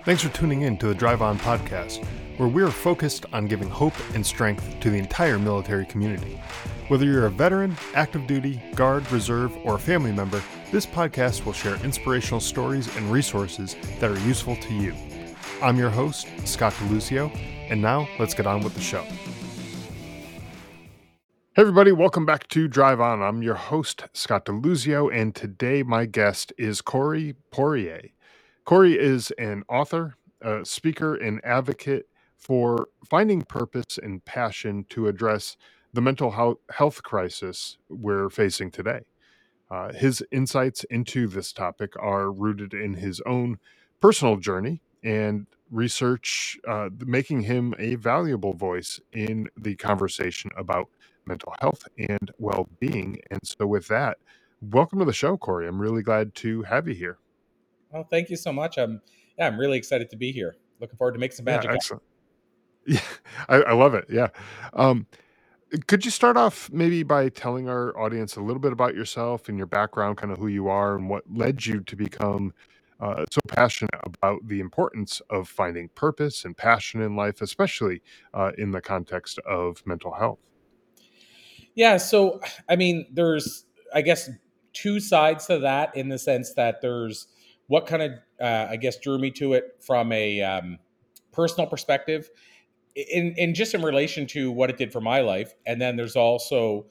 Thanks for tuning in to the Drive On podcast, where we are focused on giving hope and strength to the entire military community. Whether you're a veteran, active duty, guard, reserve, or a family member, this podcast will share inspirational stories and resources that are useful to you. I'm your host, Scott DeLuzio, and now let's get on with the show. Hey everybody, welcome back to Drive On. I'm your host, Scott DeLuzio, and today my guest is Corey Poirier. Corey is an author, a speaker, and advocate for finding purpose and passion to address the mental health crisis we're facing today. His insights into this topic are rooted in his own personal journey and research, making him a valuable voice in the conversation about mental health and well-being. And so with that, welcome to the show, Corey. I'm really glad to have you here. Oh, thank you so much. I'm really excited to be here. Looking forward to making some magic. Yeah, excellent. Yeah, I love it. Yeah. Could you start off maybe by telling our audience a little bit about yourself and your background, kind of who you are and what led you to become so passionate about the importance of finding purpose and passion in life, especially in the context of mental health? Yeah, so I mean, there's I guess two sides to that in the sense that there's what kind of I guess drew me to it from a personal perspective, in just in relation to what it did for my life, and then there's also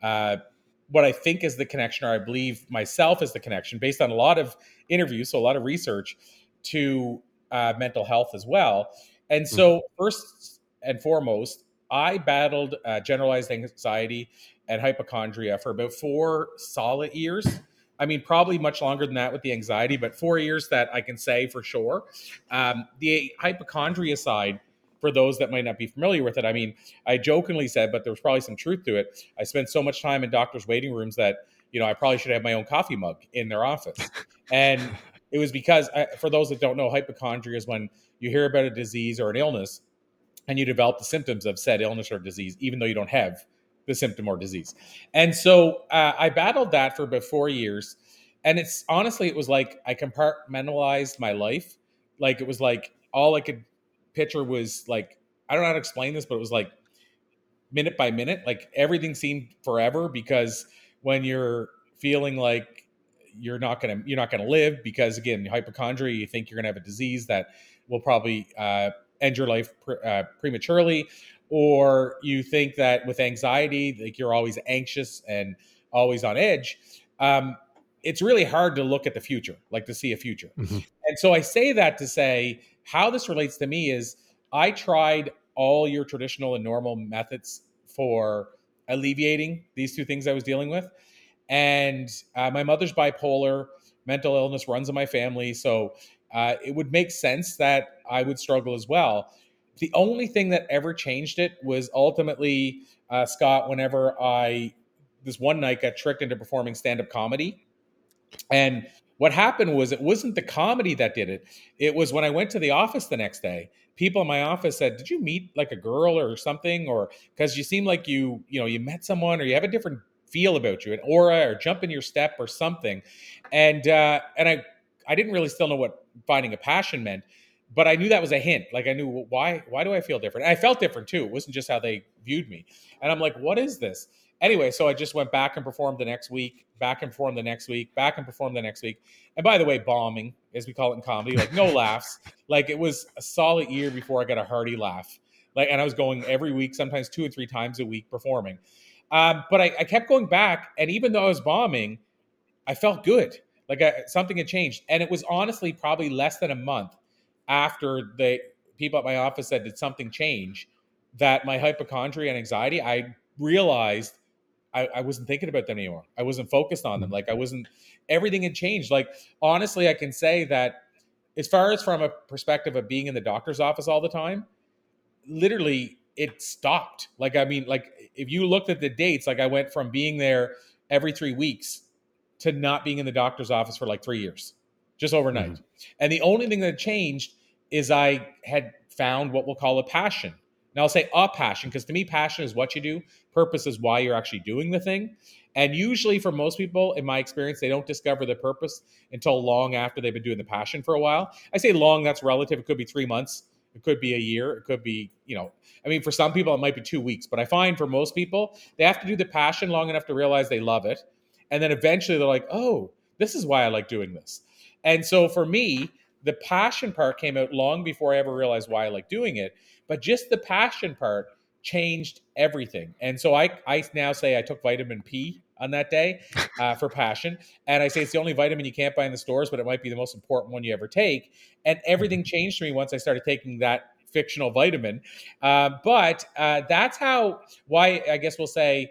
what I think is the connection, or I believe myself is the connection, based on a lot of interviews, so a lot of research to mental health as well. And so, first and foremost, I battled generalized anxiety and hypochondria for about 4 solid years. I mean, probably much longer than that with the anxiety, but 4 years that I can say for sure. The hypochondria side, for those that might not be familiar with it, I mean, I jokingly said, but there was probably some truth to it. I spent so much time in doctors' waiting rooms that, I probably should have my own coffee mug in their office. And it was because, for those that don't know, hypochondria is when you hear about a disease or an illness and you develop the symptoms of said illness or disease, even though you don't have the symptom or disease. And so I battled that for about 4 years. And it was like I compartmentalized my life. Like it was like all I could picture was like, I don't know how to explain this, but it was like minute by minute, like everything seemed forever, because when you're feeling like you're not gonna live, because again, hypochondria, you think you're gonna have a disease that will probably end your life prematurely, or you think that with anxiety, like you're always anxious and always on edge. It's really hard to look at the future, like to see a future. Mm-hmm. And so I say that to say how this relates to me is I tried all your traditional and normal methods for alleviating these two things I was dealing with. And my mother's bipolar, mental illness runs in my family. So it would make sense that I would struggle as well. The only thing that ever changed it was ultimately, Scott, whenever this one night got tricked into performing stand-up comedy. And what happened was, it wasn't the comedy that did it. It was when I went to the office the next day, people in my office said, "Did you meet like a girl or something? Or because you seem like you met someone, or you have a different feel about you, an aura, or jump in your step or something." And I didn't really still know what finding a passion meant, but I knew that was a hint. Like I knew, why do I feel different? And I felt different too. It wasn't just how they viewed me. And I'm like, what is this? Anyway, so I just went back and performed the next week, back and performed the next week, back and performed the next week. And by the way, bombing, as we call it in comedy, like no laughs. Like it was a solid year before I got a hearty laugh. Like, and I was going every week, sometimes 2 or 3 times a week performing. But I kept going back, and even though I was bombing, I felt good. Like something had changed. And it was honestly probably less than a month after the people at my office said, "Did something change?" that my hypochondria and anxiety, I realized I wasn't thinking about them anymore. I wasn't focused on them. Like everything had changed. Like, honestly, I can say that as far as from a perspective of being in the doctor's office all the time, literally it stopped. Like, I mean, like if you looked at the dates, like I went from being there every 3 weeks to not being in the doctor's office for like 3 years, just overnight. Mm-hmm. And the only thing that changed is I had found what we'll call a passion. Now I'll say a passion because to me, passion is what you do, purpose is why you're actually doing the thing. And usually, for most people, in my experience, they don't discover the purpose until long after they've been doing the passion for a while. I say long, that's relative. It could be 3 months, it could be a year, it could be, I mean, for some people, it might be 2 weeks. But I find for most people, they have to do the passion long enough to realize they love it. And then eventually they're like, oh, this is why I like doing this. And so for me, the passion part came out long before I ever realized why I like doing it. But just the passion part changed everything. And so I now say I took vitamin P on that day for passion. And I say it's the only vitamin you can't buy in the stores, but it might be the most important one you ever take. And everything changed for me once I started taking that fictional vitamin. But that's why I guess we'll say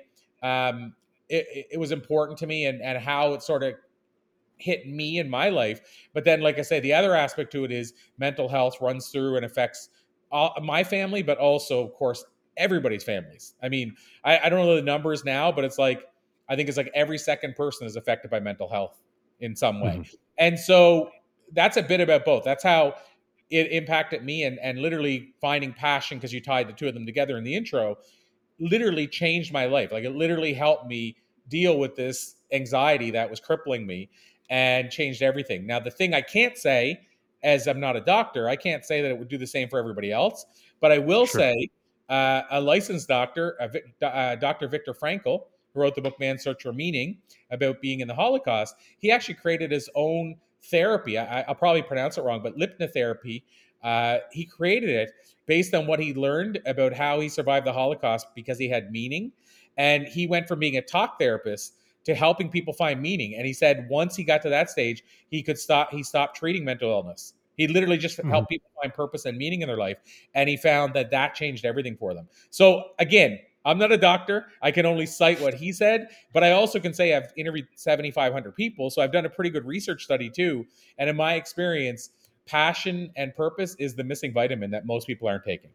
it was important to me and how it sort of hit me in my life. But then, like I say, the other aspect to it is mental health runs through and affects my family, but also, of course, everybody's families. I mean, I don't know the numbers now, but I think it's like every second person is affected by mental health in some way. Mhm. And so that's a bit about both. That's how it impacted me, and literally finding passion, because you tied the two of them together in the intro, literally changed my life. Like it literally helped me deal with this anxiety that was crippling me and changed everything. Now, the thing I can't say, as I'm not a doctor, I can't say that it would do the same for everybody else, but I will Sure. say a licensed doctor, Dr. Viktor Frankl, who wrote the book Man's Search for Meaning about being in the Holocaust, he actually created his own therapy. I'll probably pronounce it wrong, but hypnotherapy. He created it based on what he learned about how he survived the Holocaust because he had meaning. And he went from being a talk therapist to helping people find meaning. And he said once he got to that stage, he stopped treating mental illness. He literally just Mhm. helped people find purpose and meaning in their life. And he found that changed everything for them. So again, I'm not a doctor. I can only cite what he said, but I also can say I've interviewed 7,500 people. So I've done a pretty good research study too. And in my experience, passion and purpose is the missing vitamin that most people aren't taking.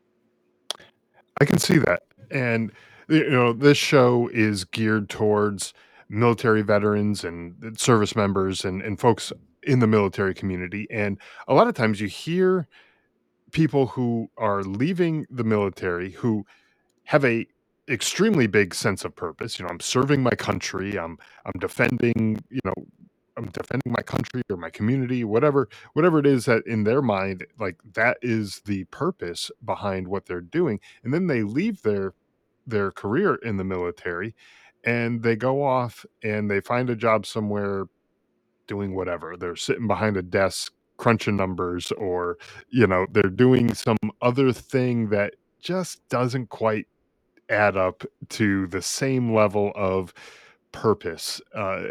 I can see that. And this show is geared towards military veterans and service members and folks in the military community. And a lot of times you hear people who are leaving the military who have a extremely big sense of purpose. I'm serving my country. I'm defending, I'm defending my country or my community, whatever it is that in their mind, like that is the purpose behind what they're doing. And then they leave their career in the military and they go off and they find a job somewhere doing whatever. They're sitting behind a desk crunching numbers, or they're doing some other thing that just doesn't quite add up to the same level of purpose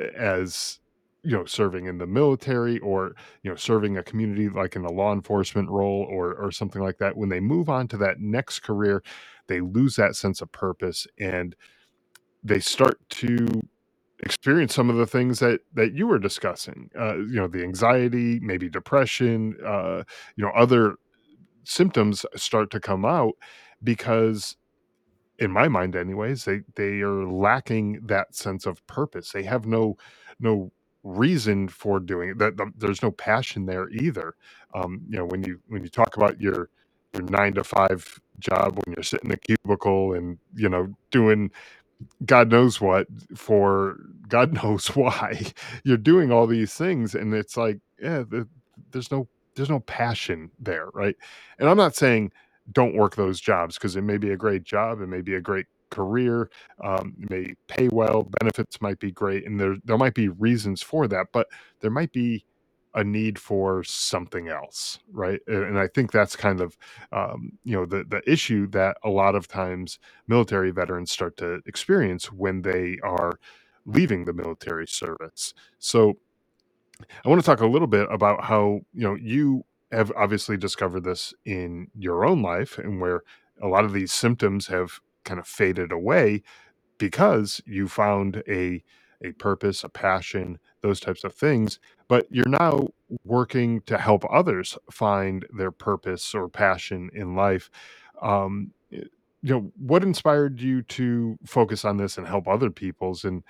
as serving in the military, or serving a community like in a law enforcement role, or something like that. When they move on to that next career, they lose that sense of purpose and they start to experience some of the things that you were discussing, the anxiety, maybe depression, other symptoms start to come out because, in my mind anyways, they are lacking that sense of purpose. They have no reason for doing it. There's no passion there either. When you talk about your 9 to 5 job, when you're sitting in a cubicle and doing God knows what for God knows why, you're doing all these things, and it's like, yeah, there's no there's no passion there, right? And I'm not saying don't work those jobs, because it may be a great job, it may be a great career, it may pay well, benefits might be great, and there might be reasons for that, but there might be a need for something else, right? And I think that's kind of the issue that a lot of times military veterans start to experience when they are leaving the military service. So I want to talk a little bit about how, you have obviously discovered this in your own life, and where a lot of these symptoms have kind of faded away because you found a purpose, a passion, those types of things. But you're now working to help others find their purpose or passion in life. What inspired you to focus on this and help other people's, and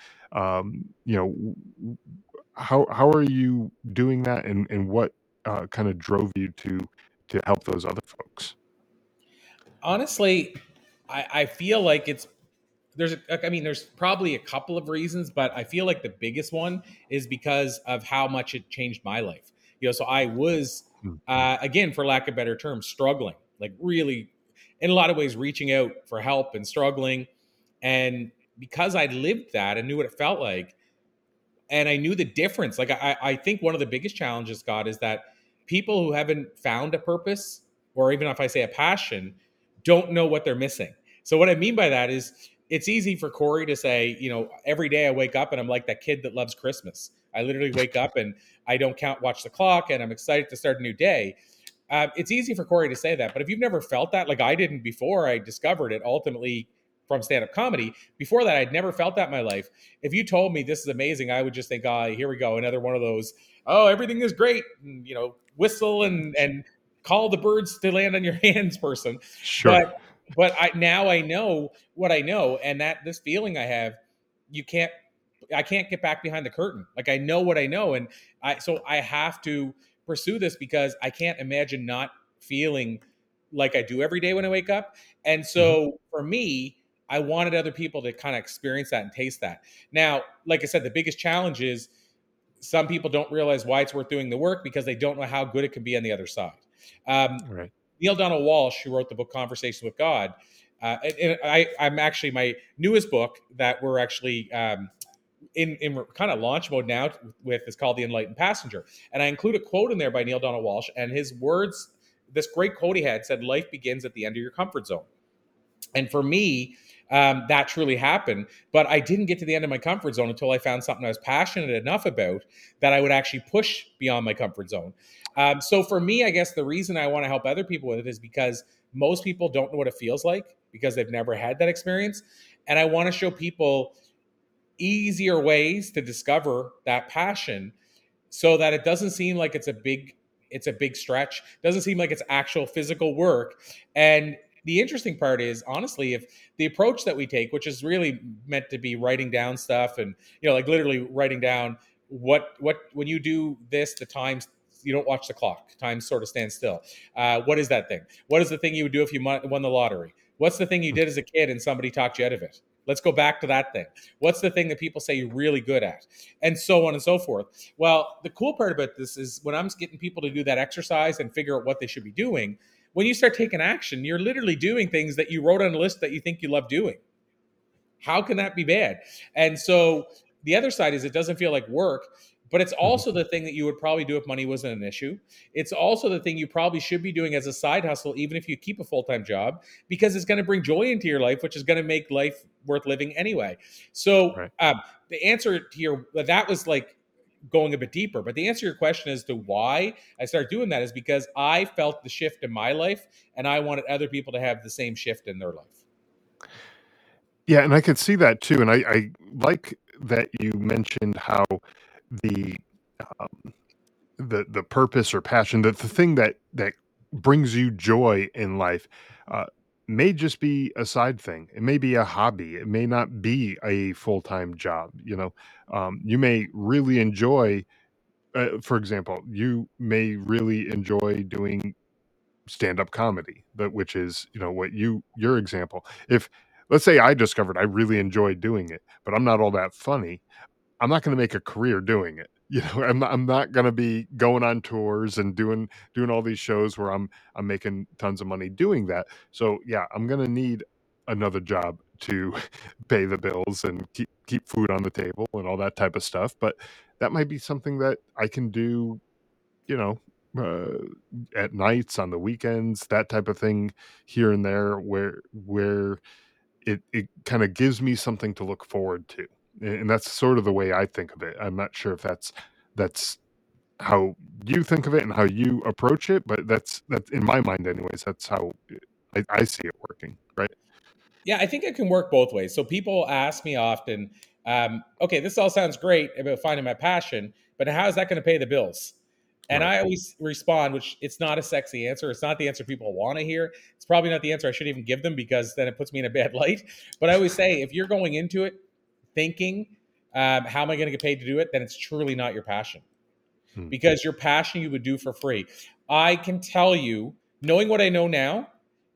how are you doing that, and what kind of drove you to help those other folks? Honestly, I feel like there's probably a couple of reasons, but I feel like the biggest one is because of how much it changed my life. So I was, Mm. again, for lack of better terms, struggling, like really, in a lot of ways, reaching out for help and struggling. And because I lived that and knew what it felt like, and I knew the difference. Like I think one of the biggest challenges, Scott, is that people who haven't found a purpose, or even if I say a passion, don't know what they're missing. So what I mean by that is it's easy for Corey to say, every day I wake up and I'm like that kid that loves Christmas. I literally wake up and I don't watch the clock, and I'm excited to start a new day. It's easy for Corey to say that, but if you've never felt that, like I didn't before I discovered it ultimately from stand-up comedy, before that I'd never felt that in my life. If you told me this is amazing, I would just think, oh, here we go, another one of those, oh, everything is great, and, whistle and call the birds to land on your hands person. Sure. But I know what I know, and that this feeling I have, you can't I can't get back behind the curtain. Like I know what I know, and I have to pursue this because I can't imagine not feeling like I do every day when I wake up. And Mhm. so for me, I wanted other people to kind of experience that and taste that. Now, like I said, the biggest challenge is some people don't realize why it's worth doing the work because they don't know how good it can be on the other side. Um, Right. Neil Donald Walsh, who wrote the book Conversation with God, I'm actually my newest book that we're actually in kind of launch mode now with is called The Enlightened Passenger. And I include a quote in there by Neil Donald Walsh, and his words, this great quote he had said, life begins at the end of your comfort zone. And for me, that truly happened. But I didn't get to the end of my comfort zone until I found something I was passionate enough about that I would actually push beyond my comfort zone. So for me, I guess the reason I want to help other people with it is because most people don't know what it feels like because they've never had that experience. And I want to show people easier ways to discover that passion so that it doesn't seem like it's a big stretch, doesn't seem like it's actual physical work. And the interesting part is honestly, if the approach that we take, which is really meant to be writing down stuff and like literally writing down what when you do this, the times, you don't watch the clock, time sort of stands still. What is that thing? What is the thing you would do if you won the lottery? What's the thing you did as a kid and somebody talked you out of it? Let's go back to that thing. What's the thing that people say you're really good at? And so on and so forth. Well, the cool part about this is when I'm getting people to do that exercise and figure out what they should be doing, when you start taking action, you're literally doing things that you wrote on a list that you think you love doing. How can that be bad? And so the other side is it doesn't feel like work, but it's Mhm. also the thing that you would probably do if money wasn't an issue. It's also the thing you probably should be doing as a side hustle, even if you keep a full time job, because it's going to bring joy into your life, which is going to make life worth living anyway. So Right. the answer to that was like going a bit deeper, but the answer to your question as to why I started doing that is because I felt the shift in my life and I wanted other people to have the same shift in their life. Yeah, and I could see that too, and I like that you mentioned how the, um, the purpose or passion, that the thing that brings you joy in life, uh, may just be a side thing. It may be a hobby. It may not be a full-time job, you know? You may really enjoy, for example, you may really enjoy doing stand-up comedy, but which is, what your example. If let's say I discovered I really enjoyed doing it, but I'm not all that funny, I'm not gonna make a career doing it. I'm not gonna be going on tours and doing all these shows where I'm making tons of money doing that. So, yeah, I'm gonna need another job to pay the bills and keep food on the table and all that type of stuff, but that might be something that I can do, you know, uh, at nights, on the weekends, that type of thing here and there where it kinda gives me something to look forward to, and that's sort of the way I think of it. I'm not sure if that's how you think of it and how you approach it, but that's in my mind anyways, that's how I see it working, right? Yeah, I think it can work both ways. So people ask me often, okay, this all sounds great about finding my passion, but how is that going to pay the bills? And Right. I always respond, which it's not a sexy answer. It's not the answer people want to hear. It's probably not the answer I should even give them because then it puts me in a bad light. But I always say, if you're going into it thinking, how am I going to get paid to do it? Then it's truly not your passion Mm. because your passion you would do for free. I can tell you, knowing what I know now,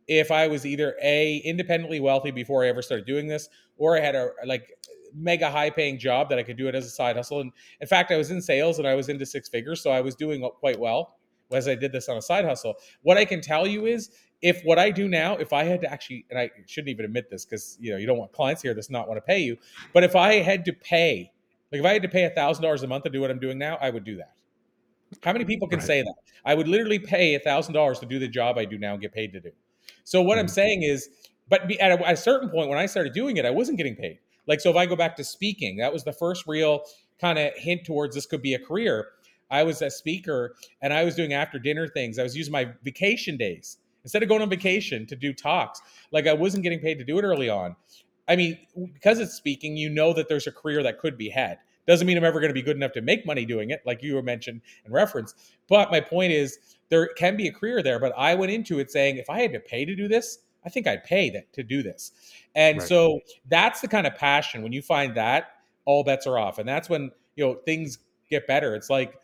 if I was either A, independently wealthy before I ever started doing this, or I had a like mega high paying job that I could do it as a side hustle. And in fact, I was in sales and I was into six figures, so I was doing quite well as I did this on a side hustle. What I can tell you is, if what I do now, if I had to actually, and I shouldn't even admit this because you don't want clients here that's not want to pay you, but if I had to pay, like if I had to pay $1,000 a month to do what I'm doing now, I would do that. How many people can Right. say that? I would literally pay $1,000 to do the job I do now and get paid to do. So what I'm Mhm. saying is, but at a certain point when I started doing it, I wasn't getting paid. Like, so if I go back to speaking, that was the first real kind of hint towards this could be a career. I was a speaker and I was doing after dinner things. I was using my vacation days instead of going on vacation to do talks. Like, I wasn't getting paid to do it early on. I mean, because it's speaking, that there's a career that could be had. Doesn't mean I'm ever going to be good enough to make money doing it, like you were mentioned and referenced. But my point is, there can be a career there. But I went into it saying, if I had to pay to do this, I think I'd pay that to do this. And Right. so that's the kind of passion. When you find that, all bets are off, and that's when things get better. It's like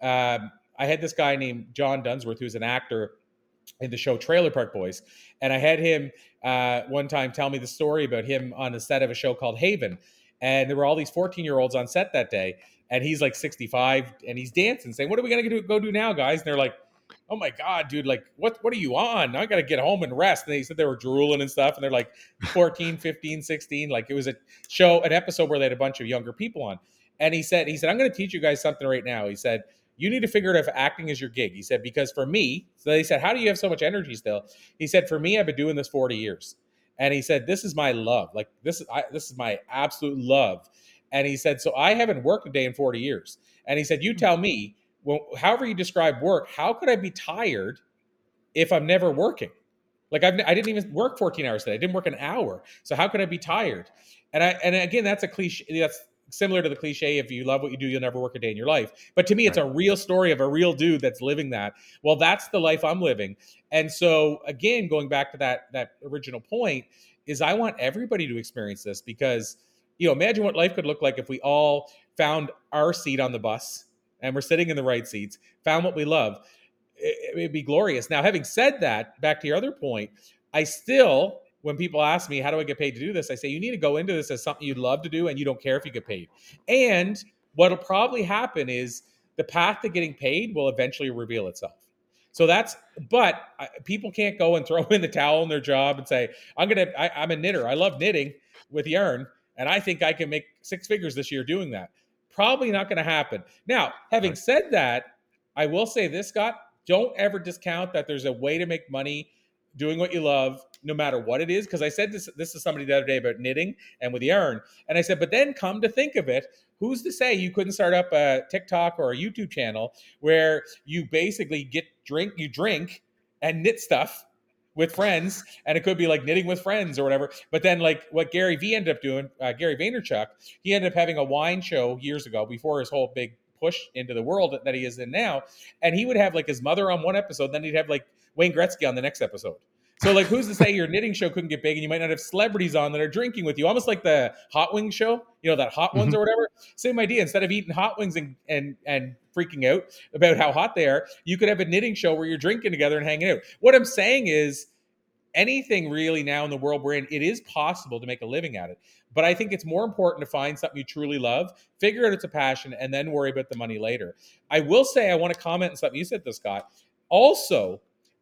I had this guy named John Dunsworth, who's an actor in the show Trailer Park Boys, and I had him one time tell me the story about him on the set of a show called Haven, and there were all these 14-year-olds on set that day, and he's like 65, and he's dancing, saying, "What are we gonna go do now, guys?" And they're like, "Oh my god, dude! Like, what are you on? I gotta get home and rest." And they said they were drooling and stuff, and they're like 14, 15, 16. Like, it was an episode where they had a bunch of younger people on, and he said, "I'm gonna teach you guys something right now." He said, you need to figure out if acting is your gig. He said, because for me, so they said, how do you have so much energy still? He said, for me, I've been doing this 40 years. And he said, this is my love. Like, this is my absolute love. And he said, so I haven't worked a day in 40 years. And he said, you tell me, well, however you describe work, how could I be tired if I'm never working? Like, I didn't even work 14 hours today. I didn't work an hour. So how could I be tired? And again, that's a cliche. That's similar to the cliche, if you love what you do, you'll never work a day in your life. But to me, it's Right. a real story of a real dude that's living that. Well, that's the life I'm living. And so again, going back to that original point, is I want everybody to experience this, because imagine what life could look like if we all found our seat on the bus and we're sitting in the right seats, found what we love. It'd be glorious. Now, having said that, back to your other point, I still, when people ask me, how do I get paid to do this? I say, you need to go into this as something you'd love to do and you don't care if you get paid. And what'll probably happen is the path to getting paid will eventually reveal itself. So but people can't go and throw in the towel in their job and say, I'm a knitter. I love knitting with yarn, and I think I can make six figures this year doing that. Probably not going to happen. Now, having Right. said that, I will say this, Scott, don't ever discount that there's a way to make money doing what you love, no matter what it is. Because I said this to somebody the other day about knitting and with yarn, and I said, but then come to think of it, who's to say you couldn't start up a TikTok or a YouTube channel where you basically you drink and knit stuff with friends, and it could be like knitting with friends or whatever. But then, like what Gary V ended up doing, Gary Vaynerchuk, he ended up having a wine show years ago before his whole big push into the world that he is in now. And he would have like his mother on one episode, then he'd have like Wayne Gretzky on the next episode. So, like, who's to say your knitting show couldn't get big and you might not have celebrities on that are drinking with you? Almost like the Hot Wings show, that Hot Ones Mhm. or whatever. Same idea. Instead of eating hot wings and freaking out about how hot they are, you could have a knitting show where you're drinking together and hanging out. What I'm saying is, anything really now in the world we're in, it is possible to make a living at it. But I think it's more important to find something you truly love, figure out it's a passion, and then worry about the money later. I will say, I want to comment on something you said, though, Scott. Also,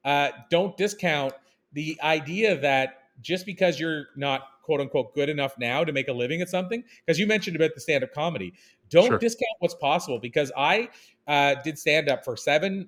don't discount the idea that just because you're not quote unquote good enough now to make a living at something, because you mentioned about the stand up comedy, don't Sure. discount what's possible. Because I did stand up for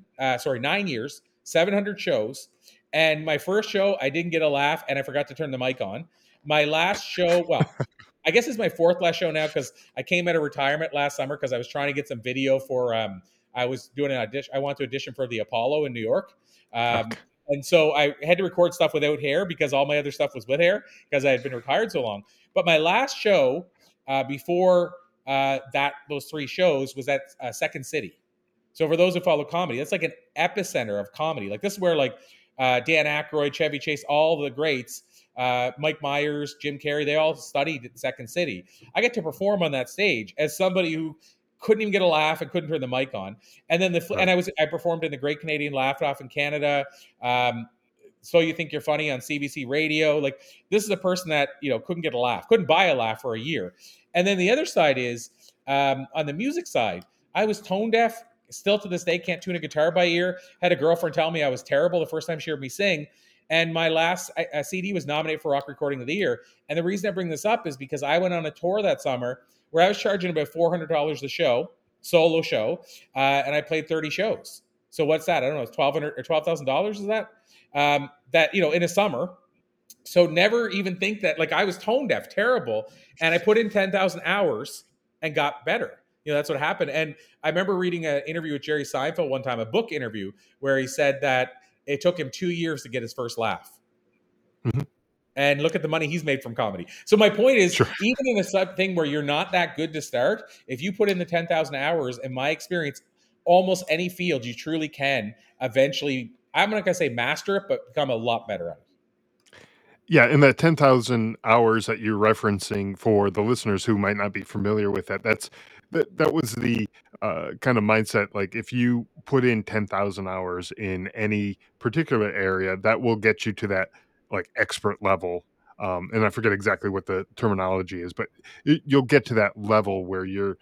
9 years, 700 shows. And my first show, I didn't get a laugh and I forgot to turn the mic on. My last show, well, I guess it's my fourth last show now, because I came out of retirement last summer because I was trying to get some video for, I was doing an audition. I wanted to audition for the Apollo in New York. Okay. And so I had to record stuff without hair because all my other stuff was with hair because I had been retired so long. But my last show before those three shows was at Second City. So for those who follow comedy, that's like an epicenter of comedy. Like, this is where like Dan Aykroyd, Chevy Chase, all the greats, Mike Myers, Jim Carrey, they all studied at Second City. I get to perform on that stage as somebody who couldn't even get a laugh and couldn't turn the mic on. And then Right. I performed in the Great Canadian Laugh Off in Canada. Um, So You Think You're Funny on CBC Radio. Like, this is a person that, couldn't get a laugh, couldn't buy a laugh for a year. And then the other side is, on the music side, I was tone deaf. Still to this day, can't tune a guitar by ear. Had a girlfriend tell me I was terrible the first time she heard me sing. And my last CD was nominated for Rock Recording of the Year. And the reason I bring this up is because I went on a tour that summer where I was charging about $400 a show, solo show, and I played 30 shows. So what's that? I don't know. It's $1,200 or $12,000. Is that that in a summer? So never even think that, like, I was tone deaf, terrible, and I put in 10,000 hours and got better. That's what happened. And I remember reading an interview with Jerry Seinfeld one time, a book interview, where he said that it took him 2 years to get his first laugh. Mm-hmm. And look at the money he's made from comedy. So my point is, Sure. even in a thing where you're not that good to start, if you put in the 10,000 hours, in my experience, almost any field, you truly can eventually, I'm not going to say master it, but become a lot better at it. Yeah, and that 10,000 hours that you're referencing, for the listeners who might not be familiar with that, that was the kind of mindset. Like, if you put in 10,000 hours in any particular area, that will get you to that, like, expert level. And I forget exactly what the terminology is, but you'll get to that level where you're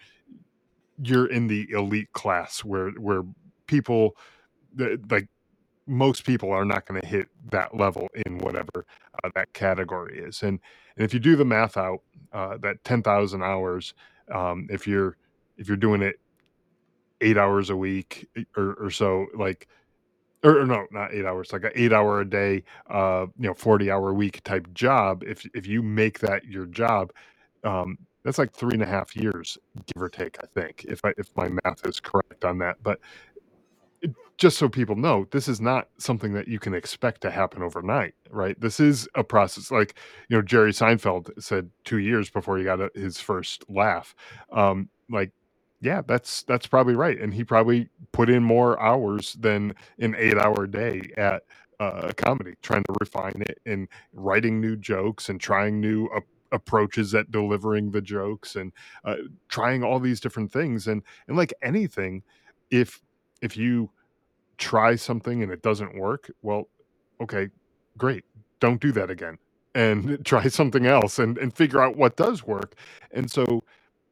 in the elite class, where people, like, most people are not going to hit that level in whatever that category is. And if you do the math out, that 10,000 hours, if you're doing it 8 hours a week, or so, like, or no, not 8 hours, like an 8 hour a day, 40-hour a week type job. If you make that your job, that's like 3.5 years, give or take, I think, if my math is correct on that. But just so people know, this is not something that you can expect to happen overnight, right? This is a process. Like, Jerry Seinfeld said 2 years before he got his first laugh. Like, yeah, that's probably right. And he probably put in more hours than an 8 hour day at comedy, trying to refine it and writing new jokes and trying new approaches at delivering the jokes, and trying all these different things. And like anything, if you try something and it doesn't work, well, okay, great. Don't do that again, and try something else, and figure out what does work. And so,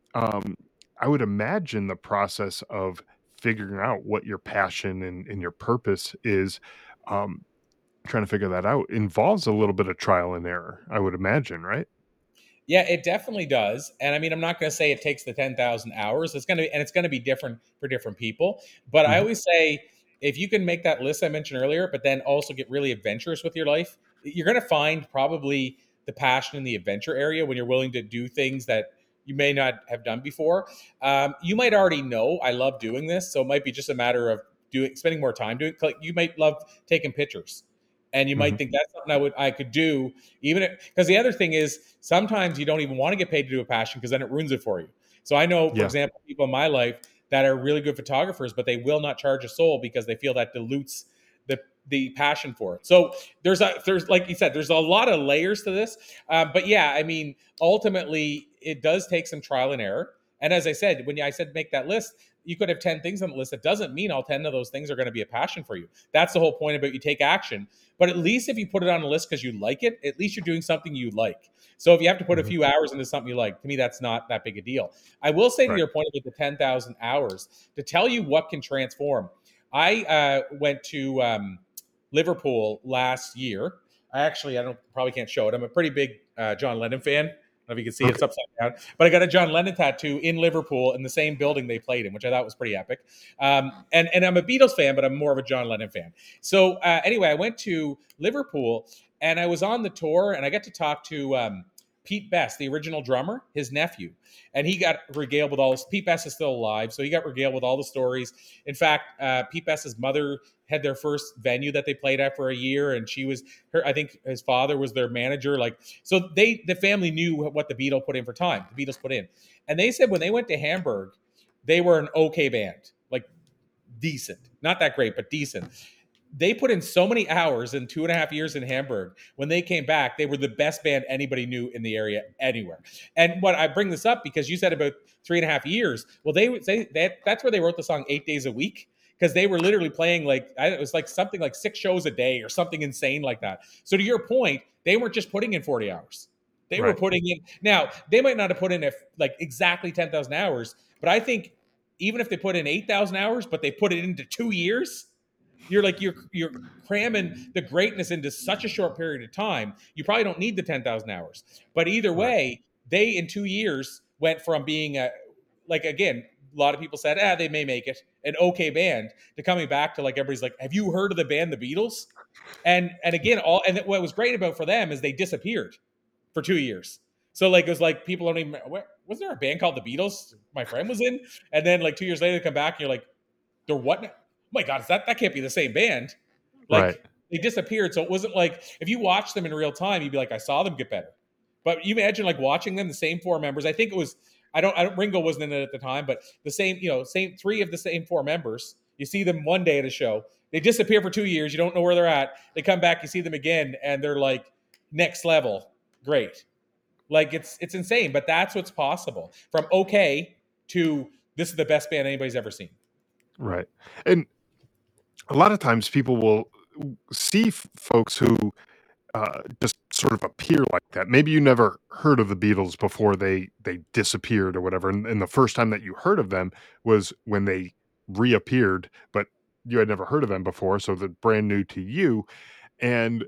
I would imagine the process of figuring out what your passion and your purpose is, trying to figure that out, involves a little bit of trial and error, I would imagine, right? Yeah, it definitely does. And I mean, I'm not going to say it takes the 10,000 hours. It's going to be different for different people. But I Mhm. always say, if you can make that list I mentioned earlier, but then also get really adventurous with your life, you're going to find probably the passion in the adventure area when you're willing to do things that you may not have done before. You might already know I love doing this, so it might be just a matter of spending more time doing. Like, you might love taking pictures, and you might Mhm. think that's something I could do, even because the other thing is, sometimes you don't even want to get paid to do a passion, because then it ruins it for you. So I know, for Yeah. example, people in my life that are really good photographers, but they will not charge a soul because they feel that dilutes the passion for it. So there's like you said, there's a lot of layers to this. But yeah, I mean, ultimately, it does take some trial and error. And as I said, when I said make that list, you could have 10 things on the list. It doesn't mean all 10 of those things are going to be a passion for you. That's the whole point about you take action. But at least if you put it on a list because you like it, at least you're doing something you like. So if you have to put a Mhm. few hours into something you like, to me, that's not that big a deal. I will say, to Right. your point about the 10,000 hours, to tell you what can transform. I went to Liverpool last year. I don't probably can't show it. I'm a pretty big John Lennon fan. I don't know if you can see it, Okay. it's upside down. But I got a John Lennon tattoo in Liverpool in the same building they played in, which I thought was pretty epic. And I'm a Beatles fan, but I'm more of a John Lennon fan. So anyway, I went to Liverpool and I was on the tour, and I got to talk to Pete Best, the original drummer, his nephew. And he got regaled with all this. Pete Best is still alive, so he got regaled with all the stories. In fact, Pete Best's mother had their first venue that they played at for a year, and she was her. I think his father was their manager. Like, so the family knew what the Beatles put in for time. The Beatles put in, and they said when they went to Hamburg, they were an okay band, like decent, not that great, but decent. They put in so many hours in 2.5 years in Hamburg. When they came back, they were the best band anybody knew in the area anywhere. And what I bring this up because you said about 3.5 years. Well, that's where they wrote the song 8 Days a Week, because they were literally playing it was like something like 6 shows a day or something insane like that. So to your point, they weren't just putting in 40 hours. They were Right. putting in, now they might not have put in like exactly 10,000 hours, but I think even if they put in 8,000 hours, but they put it into 2 years, you're cramming the greatness into such a short period of time. You probably don't need the 10,000 hours. But either Right. way, they in 2 years went from being again, a lot of people said, they may make it, an okay band, to coming back to like everybody's like, have you heard of the band the Beatles? And again, what was great about for them is they disappeared for 2 years. So like it was like people don't even, was there a band called the Beatles my friend was in? And then like 2 years later they come back and you're like, they're what? Oh my God, that can't be the same band. Right. Like they disappeared. So it wasn't like if you watch them in real time, you'd be like, I saw them get better. But you imagine like watching them, the same 4 members. I think it was I don't Ringo wasn't in it at the time, but the same 3 of the same 4 members. You see them one day at a show. They disappear for 2 years. You don't know where they're at. They come back, you see them again, and they're like next level. Great. Like it's insane, but that's what's possible. From okay to this is the best band anybody's ever seen. Right. And a lot of times people will see folks who just sort of appear like that. Maybe you never heard of the Beatles before they disappeared or whatever, and the first time that you heard of them was when they reappeared, but you had never heard of them before, so they're brand new to you, and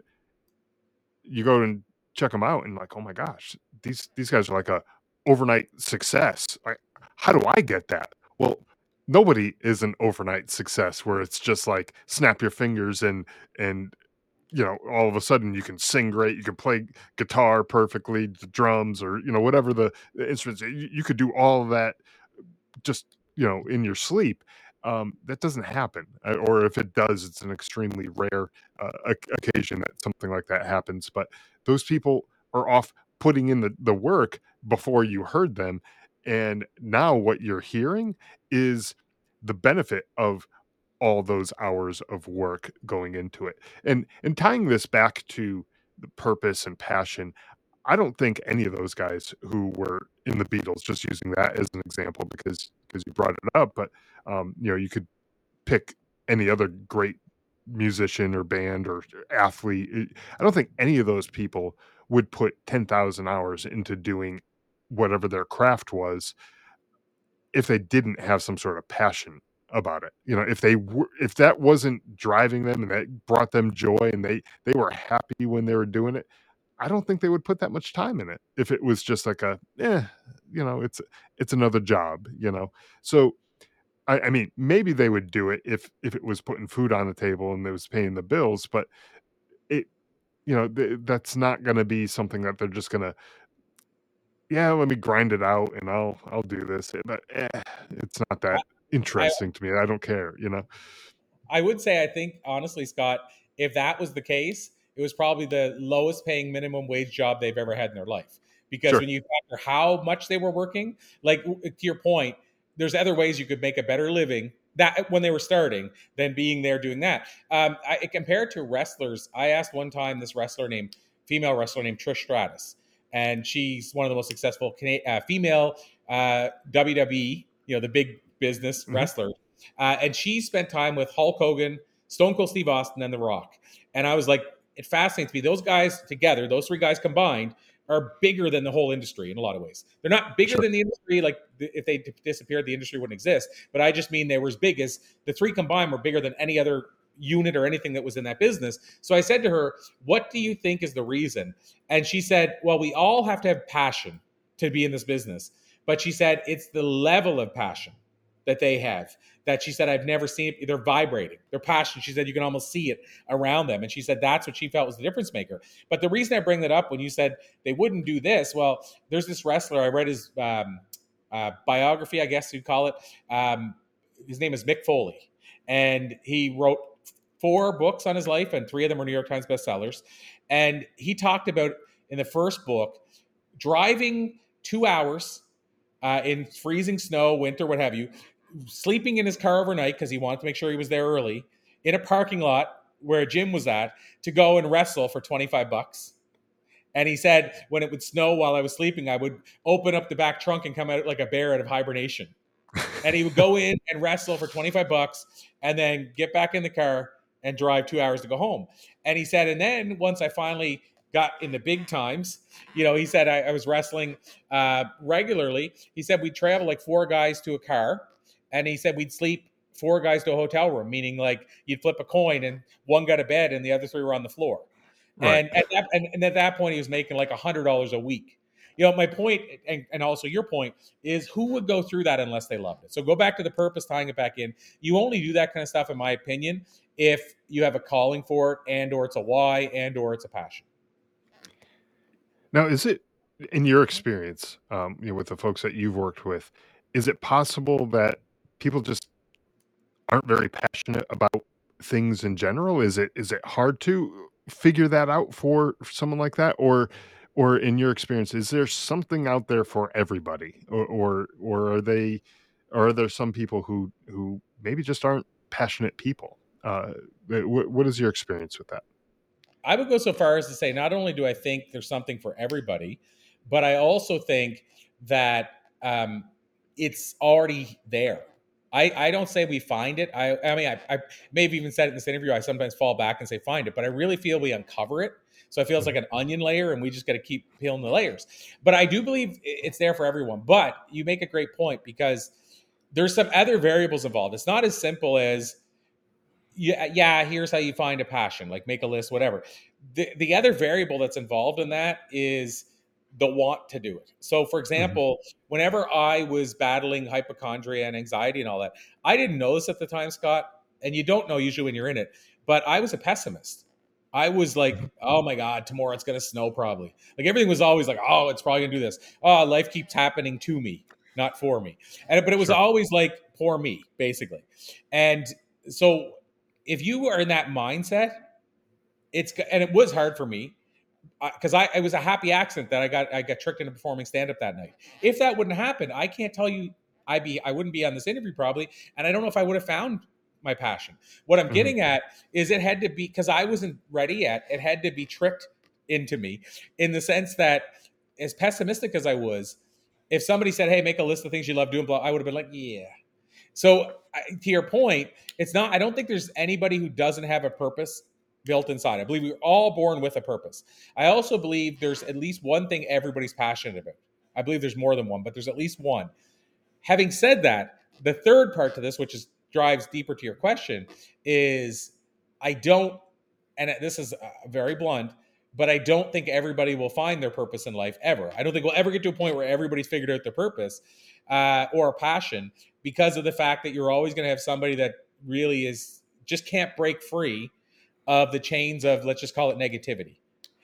you go and check them out, and like, oh my gosh, these guys are like a overnight success. Like, how do I get that? Well, nobody is an overnight success where it's just like snap your fingers and all of a sudden you can sing great, you can play guitar perfectly, the drums, or whatever the instruments. You could do all of that just in your sleep. That doesn't happen, or if it does, it's an extremely rare occasion that something like that happens. But those people are off putting in the work before you heard them, and now what you're hearing is the benefit of all those hours of work going into it. And tying this back to the purpose and passion, I don't think any of those guys who were in the Beatles, just using that as an example because you brought it up, but you could pick any other great musician or band or athlete. I don't think any of those people would put 10,000 hours into doing whatever their craft was if they didn't have some sort of passion about it. If that wasn't driving them and that brought them joy and they were happy when they were doing it, I don't think they would put that much time in it if it was just like it's another job. So I mean, maybe they would do it if it was putting food on the table and it was paying the bills, but it that's not going to be something that they're just going to, yeah, let me grind it out and I'll do this. But it's not that I, interesting to me. I don't care. I would say, I think, honestly, Scott, if that was the case, it was probably the lowest paying minimum wage job they've ever had in their life. Because Sure. when you factor how much they were working, like to your point, there's other ways you could make a better living that when they were starting than being there doing that. Compared to wrestlers, I asked one time this female wrestler named Trish Stratus, and she's one of the most successful female WWE, the big business Mhm. wrestler, and she spent time with Hulk Hogan, Stone Cold Steve Austin, and The Rock. And I was like, it fascinates me. Those guys together, those 3 guys combined, are bigger than the whole industry in a lot of ways. They're not bigger Sure. than the industry. Like if they disappeared, the industry wouldn't exist. But I just mean they were as big as the 3 combined were bigger than any other unit or anything that was in that business. So I said to her, what do you think is the reason? And she said, well, we all have to have passion to be in this business. But she said, it's the level of passion that they have that she said, I've never seen. They're vibrating. They're passionate. She said, you can almost see it around them. And she said, that's what she felt was the difference maker. But the reason I bring that up when you said they wouldn't do this, well, there's this wrestler. I read his biography, I guess you'd call it. His name is Mick Foley. And he wrote 4 books on his life, and 3 of them were New York Times bestsellers. And he talked about, in the first book, driving 2 hours in freezing snow, winter, what have you, sleeping in his car overnight because he wanted to make sure he was there early, in a parking lot where a gym was at, to go and wrestle for $25. And he said, when it would snow while I was sleeping, I would open up the back trunk and come out like a bear out of hibernation. And he would go in and wrestle for $25 and then get back in the car and drive 2 hours to go home. And he said, and then once I finally got in the big times, he said I was wrestling regularly. He said we'd travel like 4 guys to a car, and he said we'd sleep 4 guys to a hotel room, meaning like you'd flip a coin and one got a bed and the other 3 were on the floor. Right. And at that point, he was making like $100 a week. My point, and also your point, is who would go through that unless they loved it? So go back to the purpose, tying it back in. You only do that kind of stuff, in my opinion, if you have a calling for it, and or it's a why, and or it's a passion. Now, is it, in your experience, with the folks that you've worked with, is it possible that people just aren't very passionate about things in general? Is it hard to figure that out for someone like that? Or in your experience, is there something out there for everybody? Or are there some people who maybe just aren't passionate people? What is your experience with that? I would go so far as to say not only do I think there's something for everybody, but I also think that it's already there. I don't say we find it. I mean, I may have even said it in this interview. I sometimes fall back and say find it, but I really feel we uncover it. So it feels like an onion layer, and we just got to keep peeling the layers. But I do believe it's there for everyone. But you make a great point, because there's some other variables involved. It's not as simple as, yeah, here's how you find a passion, like make a list, whatever. The other variable that's involved in that is the want to do it. So, for Mhm. example, whenever I was battling hypochondria and anxiety and all that, I didn't know this at the time, Scott, and you don't know usually when you're in it, but I was a pessimist. I was like, Mhm. oh my God, tomorrow it's going to snow probably. Like everything was always like, oh, it's probably going to do this. Oh, life keeps happening to me, not for me. But it was Sure. always like, poor me, basically. And so if you are in that mindset, and it was hard for me, because I it was a happy accident that I got tricked into performing stand up that night. If that wouldn't happen, I can't tell you I wouldn't be on this interview probably, and I don't know if I would have found my passion. What I'm Mhm. getting at is it had to be, because I wasn't ready yet. It had to be tricked into me, in the sense that, as pessimistic as I was, if somebody said, "Hey, make a list of things you love doing," blah, I would have been like, "Yeah." So to your point, it's not. I don't think there's anybody who doesn't have a purpose built inside. I believe we're all born with a purpose. I also believe there's at least one thing everybody's passionate about. I believe there's more than one, but there's at least one. Having said that, the third part to this, which drives deeper to your question, is I don't, and this is very blunt, but I don't think everybody will find their purpose in life ever. I don't think we'll ever get to a point where everybody's figured out their purpose or a passion, because of the fact that you're always going to have somebody that really is just can't break free of the chains of, let's just call it, negativity.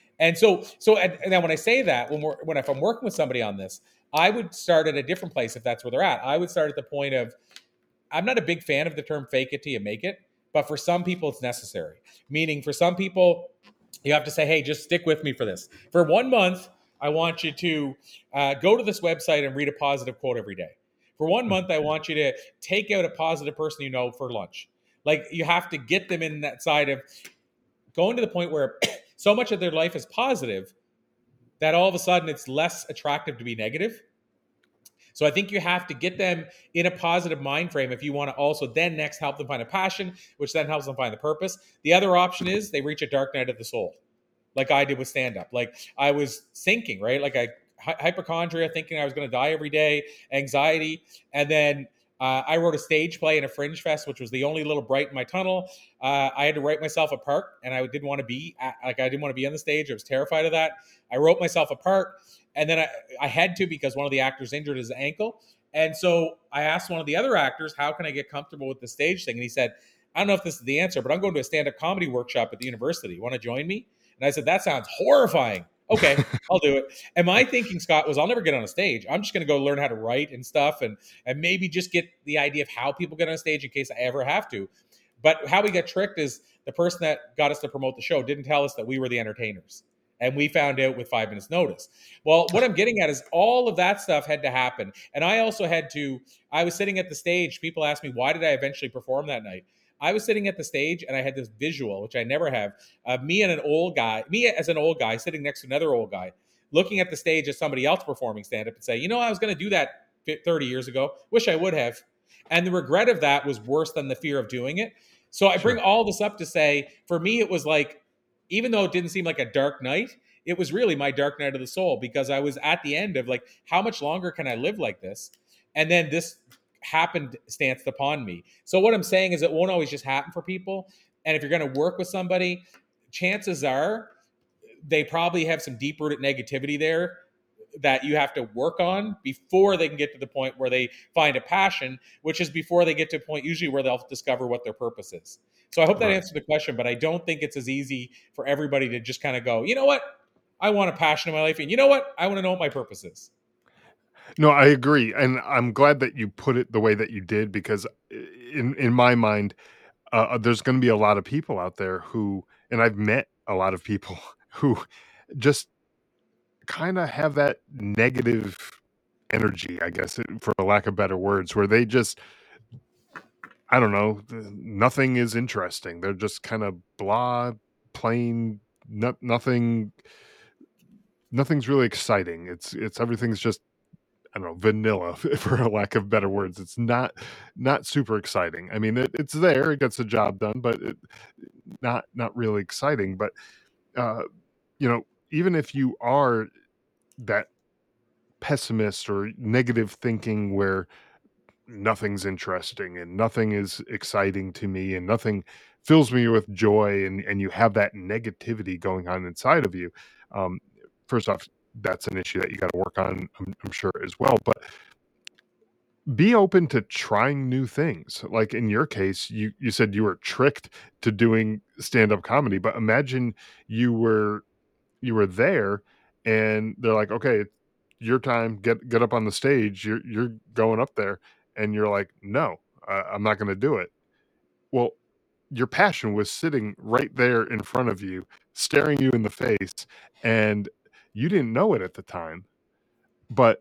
And then when I say that, if I'm working with somebody on this, I would start at a different place if that's where they're at. I would start at the point of, I'm not a big fan of the term fake it till you make it, but for some people it's necessary. Meaning, for some people, you have to say, hey, just stick with me for this. For 1 month, I want you to go to this website and read a positive quote every day. For one Mhm. month, I want you to take out a positive person you know for lunch. Like, you have to get them in that side of going to the point where so much of their life is positive that all of a sudden it's less attractive to be negative. So I think you have to get them in a positive mind frame if you want to also then next help them find a passion, which then helps them find the purpose. The other option is they reach a dark night of the soul, like I did with stand up. Like, I was sinking, right? Like, hypochondria, thinking I was going to die every day, anxiety, and then I wrote a stage play in a Fringe Fest, which was the only little bright in my tunnel. I had to write myself a part, and I didn't want to be I didn't want to be on the stage. I was terrified of that. I wrote myself a part, and then I had to, because one of the actors injured his ankle. And so I asked one of the other actors, "How can I get comfortable with the stage thing?" And he said, "I don't know if this is the answer, but I'm going to a stand-up comedy workshop at the university. You want to join me?" And I said, "That sounds horrifying." Okay, I'll do it. And my thinking, Scott, was I'll never get on a stage. I'm just going to go learn how to write and stuff, and maybe just get the idea of how people get on a stage in case I ever have to. But how we got tricked is the person that got us to promote the show didn't tell us that we were the entertainers. And we found out with 5 minutes notice. Well, what I'm getting at is all of that stuff had to happen. And I also I was sitting at the stage. People asked me, why did I eventually perform that night? I was sitting at the stage and I had this visual, which I never have, of me as an old guy sitting next to another old guy, looking at the stage as somebody else performing stand up and say, I was going to do that 30 years ago. Wish I would have. And the regret of that was worse than the fear of doing it. So I bring Sure. all this up to say, for me, it was like, even though it didn't seem like a dark night, it was really my dark night of the soul, because I was at the end of like, how much longer can I live like this? And then this happened stanced upon me. So what I'm saying is it won't always just happen for people. And if you're going to work with somebody, chances are they probably have some deep rooted negativity there that you have to work on before they can get to the point where they find a passion, which is before they get to a point usually where they'll discover what their purpose is. So I hope that Right. answered the question, but I don't think it's as easy for everybody to just kind of go, you know what? I want a passion in my life. And you know what? I want to know what my purpose is. No, I agree, and I'm glad that you put it the way that you did because in my mind, there's gonna be a lot of people out there who and I've met a lot of people who just kinda have that negative energy, I guess, for lack of better words, where they just I don't know, nothing is interesting. They're just kinda blah, plain, nothing's really exciting. It's everything's just I don't know, vanilla for a lack of better words. It's not super exciting. I mean, it's there, it gets the job done, but not really exciting. But uh, even if you are that pessimist or negative thinking where nothing's interesting and nothing is exciting to me and nothing fills me with joy and you have that negativity going on inside of you, um, first off, that's an issue that you got to work on, I'm sure as well. But be open to trying new things. Like in your case, you said you were tricked to doing stand-up comedy, but imagine you were you were there and they're like, "Okay, your time. Get up on the stage. You're going up there." And you're like, "No, I'm not going to do it." Well, your passion was sitting right there in front of you, staring you in the face, and you didn't know it at the time, but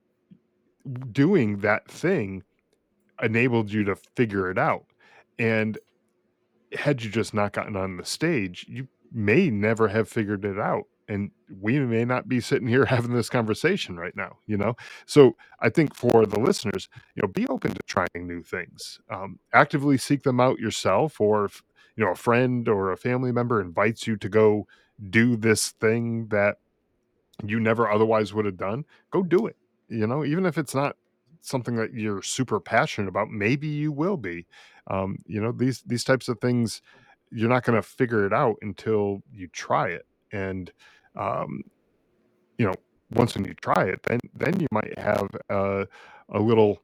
doing that thing enabled you to figure it out. And had you just not gotten on the stage, you may never have figured it out. And we may not be sitting here having this conversation right now. So I think for the listeners, be open to trying new things. Actively seek them out yourself, or if, a friend or a family member invites you to go do this thing that you never otherwise would have done, go do it. Even if it's not something that you're super passionate about, maybe you will be. These types of things, you're not going to figure it out until you try it. And um, you know, once when you try it, then you might have a little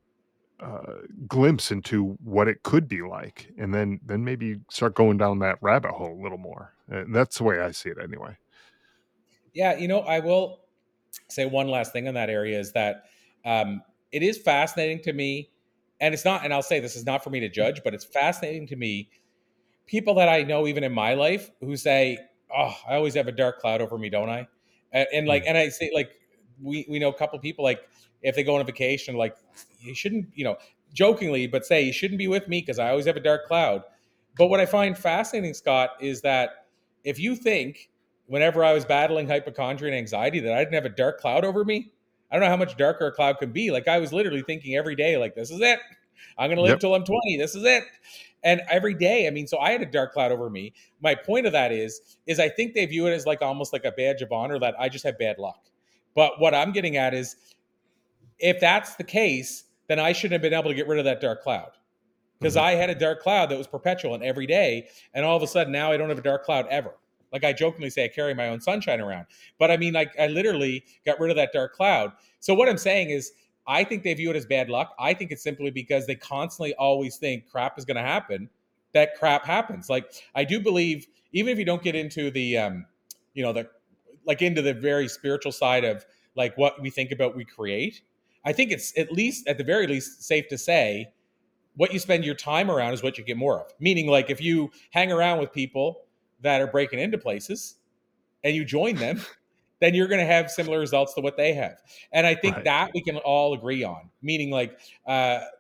glimpse into what it could be like, and then maybe start going down that rabbit hole a little more. That's the way I see it, anyway. Yeah, I will say one last thing on that area is that it is fascinating to me, and it's not, and I'll say this is not for me to judge, but it's fascinating to me, people that I know even in my life who say, "Oh, I always have a dark cloud over me, don't I?" And like, Mm. and I say like, we know a couple people like if they go on a vacation, like you shouldn't, jokingly, but say you shouldn't be with me because I always have a dark cloud. But what I find fascinating, Scott, is that if you think whenever I was battling hypochondria and anxiety that I didn't have a dark cloud over me, I don't know how much darker a cloud could be. Like I was literally thinking every day, like, this is it. I'm going to live Yep. till I'm 20. This is it. And every day, I mean, so I had a dark cloud over me. My point of that is I think they view it as like almost like a badge of honor that I just have bad luck. But what I'm getting at is if that's the case, then I shouldn't have been able to get rid of that dark cloud because Mhm. I had a dark cloud that was perpetual and every day. And all of a sudden now I don't have a dark cloud ever. Like I jokingly say, I carry my own sunshine around. But I mean, like I literally got rid of that dark cloud. So what I'm saying is, I think they view it as bad luck. I think it's simply because they constantly always think crap is going to happen. That crap happens. Like I do believe, even if you don't get into the like into the very spiritual side of like what we think about we create. I think it's at least at the very least safe to say what you spend your time around is what you get more of. Meaning, like if you hang around with people that are breaking into places and you join them, then you're going to have similar results to what they have. And I think Right. that we can all agree on. Meaning, like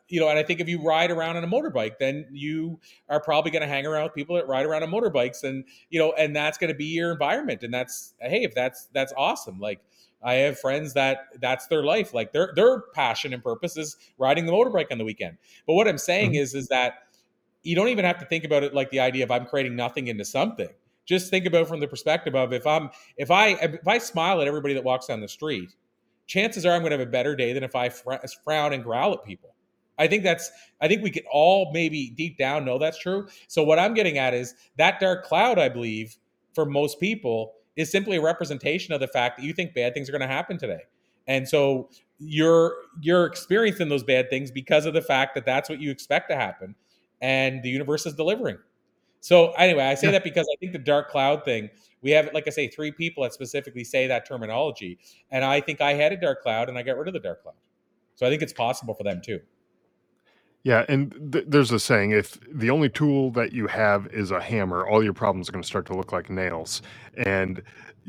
and I think if you ride around on a motorbike, then you are probably going to hang around with people that ride around on motorbikes, and and that's going to be your environment. And that's, hey, if that's awesome. Like, I have friends that's their life. Like, their passion and purpose is riding the motorbike on the weekend. But what I'm saying Mhm. is that you don't even have to think about it like the idea of I'm creating nothing into something. Just think about it from the perspective of, if I smile at everybody that walks down the street, chances are I'm going to have a better day than if I frown and growl at people. I think we could all maybe deep down know that's true. So what I'm getting at is that dark cloud, I believe, for most people is simply a representation of the fact that you think bad things are going to happen today. And so you're experiencing those bad things because of the fact that that's what you expect to happen, and the universe is delivering. So anyway, I say Yeah. that because I think the dark cloud thing, we have, like I say, 3 people that specifically say that terminology. And I think I had a dark cloud and I got rid of the dark cloud. So I think it's possible for them too. Yeah, and there's a saying: if the only tool that you have is a hammer, all your problems are going to start to look like nails. And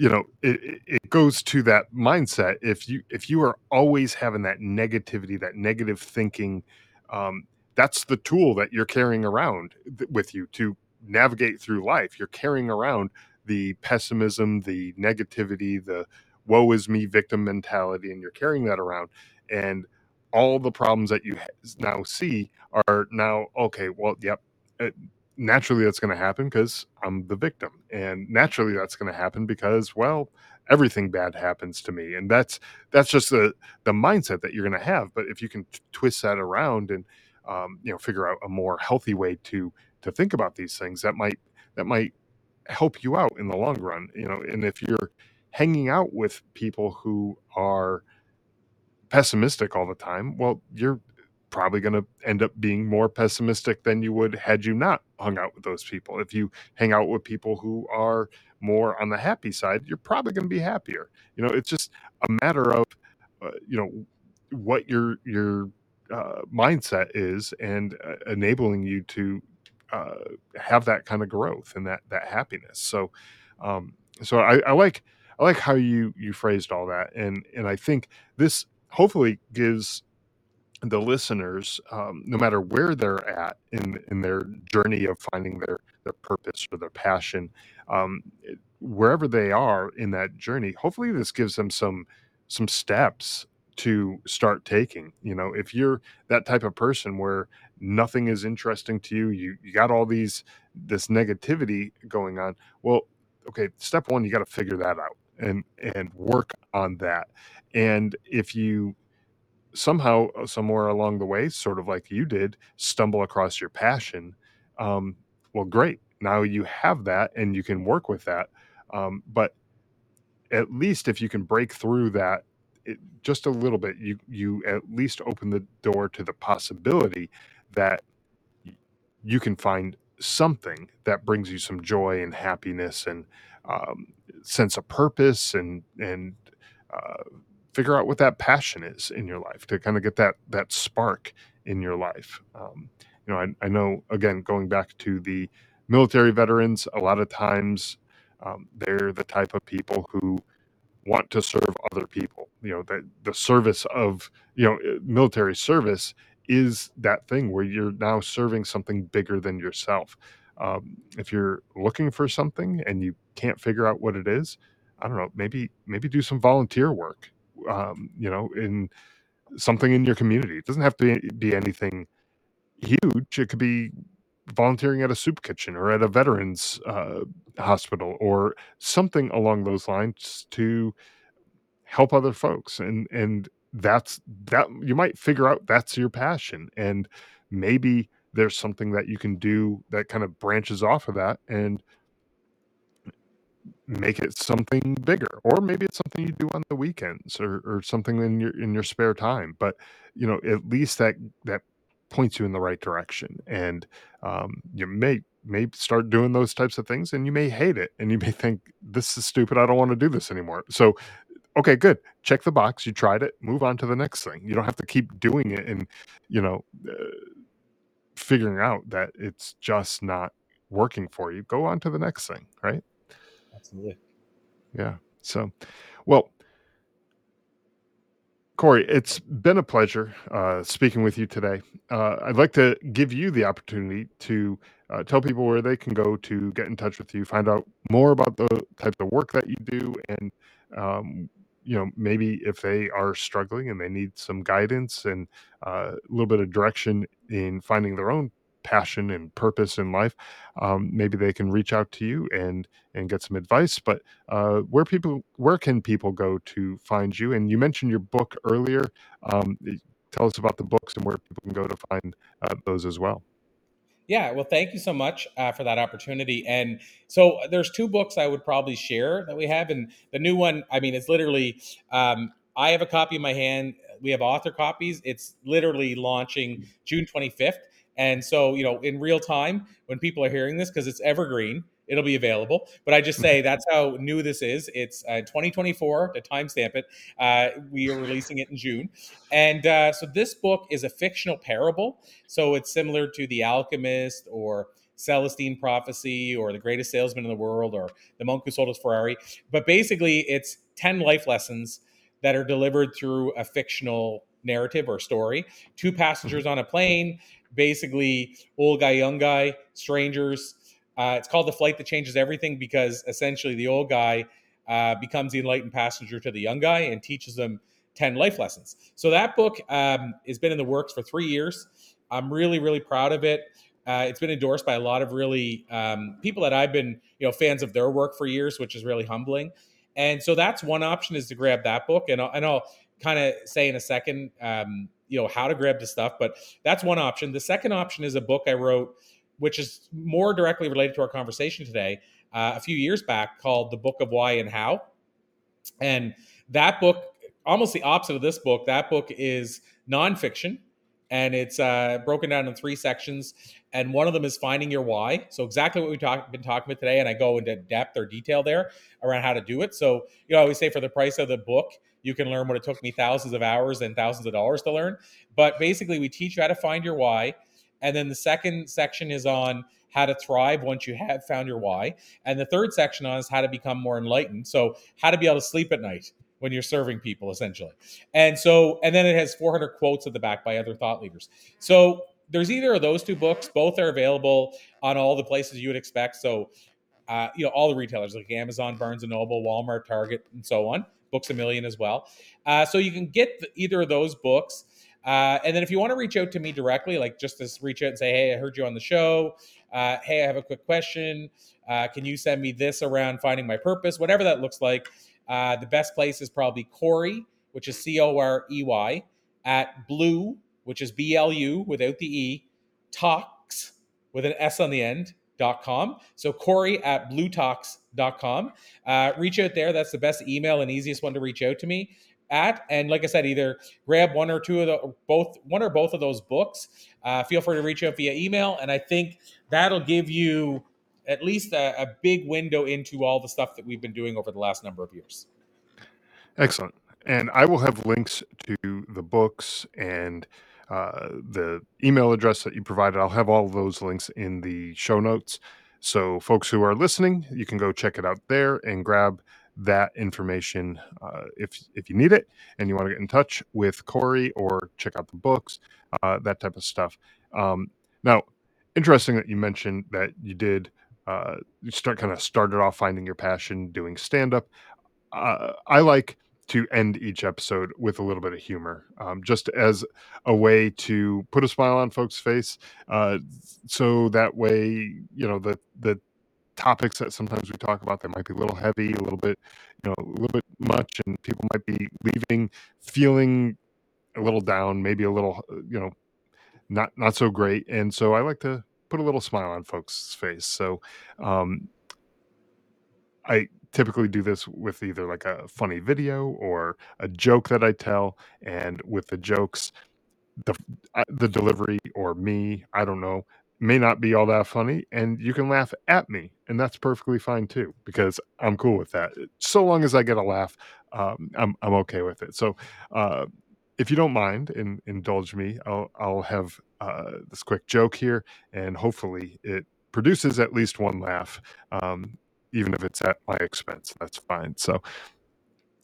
it goes to that mindset. If you are always having that negativity, that negative thinking, um, that's the tool that you're carrying around with you to navigate through life. You're carrying around the pessimism, the negativity, the woe is me victim mentality, and you're carrying that around. And all the problems that you now see are now okay. Well, yep. uh, Naturally, that's going to happen because I'm the victim, and naturally, that's going to happen because, well, everything bad happens to me, and that's just the mindset that you're going to have. But if you can twist that around and figure out a more healthy way to think about these things, that might help you out in the long run. And if you're hanging out with people who are pessimistic all the time, well, you're probably going to end up being more pessimistic than you would had you not hung out with those people. If you hang out with people who are more on the happy side, you're probably going to be happier. It's just a matter of what your mindset is, and enabling you to uh, have that kind of growth and that happiness. So I like how you phrased all that, and I think this hopefully gives the listeners, no matter where they're at in their journey of finding their purpose or their passion, wherever they are in that journey, hopefully this gives them some steps to start taking. If you're that type of person where nothing is interesting to you, you got all this negativity going on. Well, okay, step one, you got to figure that out and work on that. And if you somehow, somewhere along the way, sort of like you did, stumble across your passion, well, great. Now you have that and you can work with that. But at least if you can break through that just a little bit, you at least open the door to the possibility that you can find something that brings you some joy and happiness and um, sense of purpose, and uh, figure out what that passion is in your life to kind of get that spark in your life. I know, again, going back to the military veterans, a lot of times they're the type of people who want to serve other people. The service of military service is that thing where you're now serving something bigger than yourself. If you're looking for something and you can't figure out what it is, I don't know, maybe do some volunteer work, in something in your community. It doesn't have to be anything huge. It could be volunteering at a soup kitchen or at a veterans hospital or something along those lines to help other folks. And that you might figure out that's your passion, and maybe there's something that you can do that kind of branches off of that and make it something bigger. Or maybe it's something you do on the weekends, or something in your spare time. But at least that points you in the right direction. And you may start doing those types of things, and you may hate it, and you may think, this is stupid, I don't want to do this anymore. So okay, good. Check the box. You tried it. Move on to the next thing. You don't have to keep doing it and, you know, uh, figuring out that it's just not working for you. Go on to the next thing, right? Absolutely. Yeah. So, well, Corey, it's been a pleasure speaking with you today. I'd like to give you the opportunity to tell people where they can go to get in touch with you, find out more about the type of work that you do, and um, maybe if they are struggling and they need some guidance and a little bit of direction in finding their own passion and purpose in life, maybe they can reach out to you and get some advice. But where can people go to find you? And you mentioned your book earlier. Tell us about the books and where people can go to find those as well. Yeah, well, thank you so much for that opportunity. And so there's two books I would probably share that we have, and the new one, I mean, it's literally, I have a copy in my hand. We have author copies. It's literally launching June 25th, and so in real time when people are hearing this, because it's evergreen, it'll be available. But I just say that's how new this is. It's 2024 to timestamp it. We are releasing it in June, and so this book is a fictional parable, so it's similar to The Alchemist or Celestine Prophecy or The Greatest Salesman in the World or The Monk Who Sold His Ferrari. But basically, it's 10 life lessons that are delivered through a fictional narrative or story. Two passengers on a plane, basically old guy, young guy, strangers. It's called The Flight That Changes Everything because essentially the old guy becomes the enlightened passenger to the young guy and teaches them 10 life lessons. So that book has been in the works for 3 years. I'm really, really proud of it. It's been endorsed by a lot of really people that I've been, fans of their work for years, which is really humbling. And so that's one option, is to grab that book, and I'll kind of say in a second, how to grab the stuff. But that's one option. The second option is a book I wrote, which is more directly related to our conversation today, a few years back, called The Book of Why and How. And that book, almost the opposite of this book, that book is nonfiction, and it's broken down in three sections. And one of them is finding your why. So exactly what we've been talking about today, and I go into depth or detail there around how to do it. So I always say for the price of the book, you can learn what it took me thousands of hours and thousands of dollars to learn. But basically, we teach you how to find your why. And then the second section is on how to thrive once you have found your why. And the third section on is how to become more enlightened. So how to be able to sleep at night when you're serving people, essentially. And then it has 400 quotes at the back by other thought leaders. So there's either of those two books. Both are available on all the places you would expect. So, all the retailers like Amazon, Barnes and Noble, Walmart, Target, and so on. Books A Million as well. So you can get either of those books. And then if you want to reach out to me directly, like just to reach out and say, hey, I heard you on the show. Hey, I have a quick question. Can you send me this around finding my purpose? Whatever that looks like. The best place is probably Corey, which is Corey, at Blue, which is BLU without the E, Talks with an S on the end, .com. So Corey at bluetalks.com. Reach out there. That's the best email and easiest one to reach out to me at. And like I said, either grab one or both of those books. Feel free to reach out via email. And I think that'll give you at least a big window into all the stuff that we've been doing over the last number of years. Excellent. And I will have links to the books and the email address that you provided. I'll have all of those links in the show notes. So folks who are listening, you can go check it out there and grab that information if you need it and you want to get in touch with Corey or check out the books, that type of stuff. Now, interesting that you mentioned that you did you started off finding your passion doing stand-up. I like to end each episode with a little bit of humor, just as a way to put a smile on folks' face. So that way, the topics that sometimes we talk about, that might be a little heavy, a little bit, a little bit much, and people might be leaving feeling a little down, maybe a little, not so great. And so I like to put a little smile on folks' face. So I typically do this with either like a funny video or a joke that I tell, and with the jokes, the the delivery or me, I don't know, may not be all that funny, and you can laugh at me, and that's perfectly fine too because I'm cool with that. So long as I get a laugh, I'm okay with it. So, uh, if you don't mind and indulge me, I'll have this quick joke here, and hopefully it produces at least one laugh. Even if it's at my expense, that's fine. So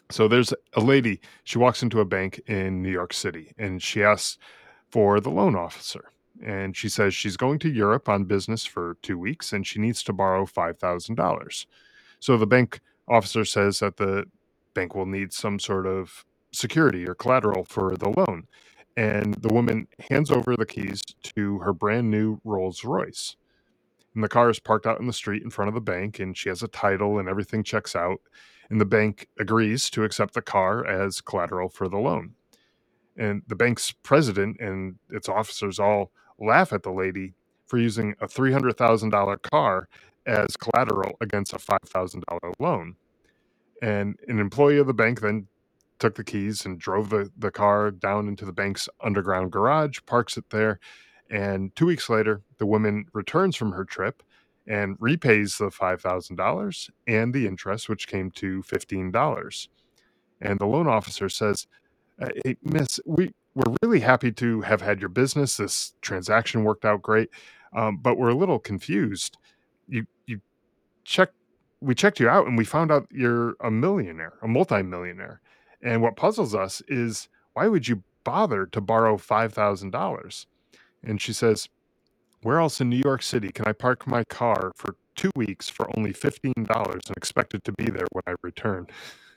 So there's a lady, she walks into a bank in New York City and she asks for the loan officer. And she says she's going to Europe on business for 2 weeks and she needs to borrow $5,000. So the bank officer says that the bank will need some sort of security or collateral for the loan. And the woman hands over the keys to her brand new Rolls Royce. And the car is parked out in the street in front of the bank, and she has a title and everything checks out. And the bank agrees to accept the car as collateral for the loan. And the bank's president and its officers all laugh at the lady for using a $300,000 car as collateral against a $5,000 loan. And an employee of the bank then took the keys and drove the car down into the bank's underground garage, parks it there. And 2 weeks later, the woman returns from her trip and repays the $5,000 and the interest, which came to $15. And the loan officer says, "Hey, miss, we're really happy to have had your business. This transaction worked out great, but we're a little confused. You checked we checked you out and we found out you're a millionaire, a multimillionaire. And what puzzles us is why would you bother to borrow $5,000?" And she says, "Where else in New York City can I park my car for 2 weeks for only $15 and expect it to be there when I return?"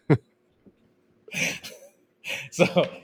So,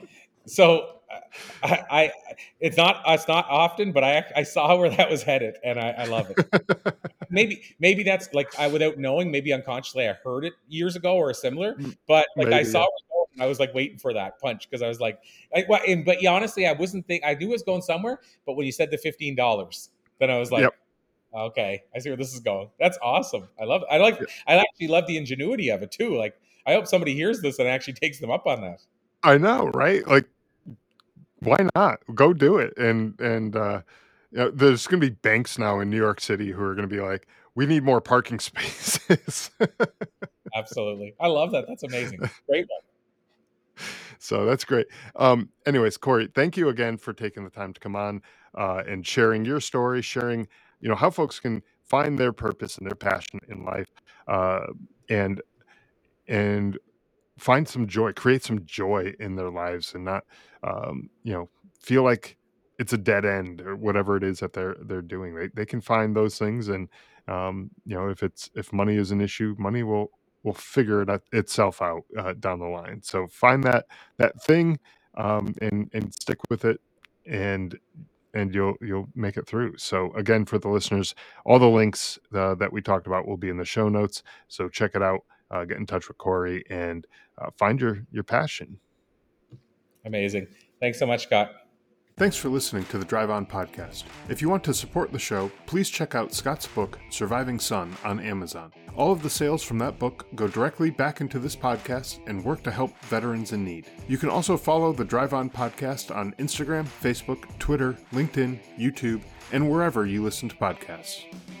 so it's not often, but I saw where that was headed, and I love it. Maybe that's like I without knowing, maybe unconsciously I heard it years ago or similar, but like I Maybe, saw yeah. it was going, and I was like waiting for that punch because I was like, but yeah, honestly, I wasn't think I knew it was going somewhere, but when you said the $15, then I was like, Yep. okay, I see where this is going. That's awesome. I love it. Yep. I actually love the ingenuity of it too. Like I hope somebody hears this and actually takes them up on that. I know, right? Like, why not? Go do it. There's going to be banks now in New York City who are going to be like, we need more parking spaces. Absolutely. I love that. That's amazing. Great one. So that's great. Anyways, Corey, thank you again for taking the time to come on and sharing your story, sharing, how folks can find their purpose and their passion in life, uh, and and find some joy, create some joy in their lives, and not, feel like it's a dead end or whatever it is that they're doing. They can find those things, and if money is an issue, money will figure itself out down the line. So find that thing, and stick with it, and you'll make it through. So again, for the listeners, all the links that we talked about will be in the show notes. So check it out. Get in touch with Corey and find your passion. Amazing. Thanks so much, Scott. Thanks for listening to the Drive On podcast. If you want to support the show, please check out Scott's book, Surviving Son, on Amazon. All of the sales from that book go directly back into this podcast and work to help veterans in need. You can also follow the Drive On podcast on Instagram, Facebook, Twitter, LinkedIn, YouTube, and wherever you listen to podcasts.